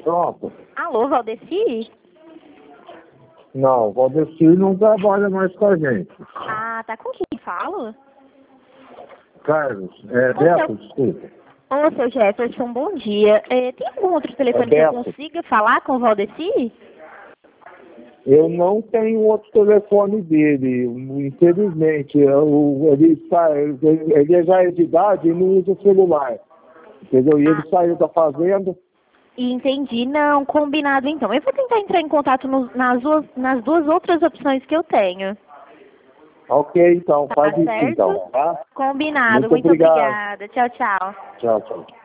Pronto. Alô, Valdeci? Não, o Valdeci não trabalha mais com a gente. Ah, tá com quem falo? Carlos, Ô, Beto, desculpa. seu Jefferson, bom dia. Tem algum outro telefone que eu Beto. consiga falar com o Valdeci? Eu não tenho outro telefone dele, infelizmente. Ele já é de idade e não usa celular. Entendeu? E ele saiu da fazenda. Entendi. Não, combinado então. Eu vou tentar entrar em contato nas duas outras opções que eu tenho. Ok, então, Tá faz isso certo? então, tá? Combinado. Muito obrigado. obrigada. Tchau, tchau. Tchau, tchau.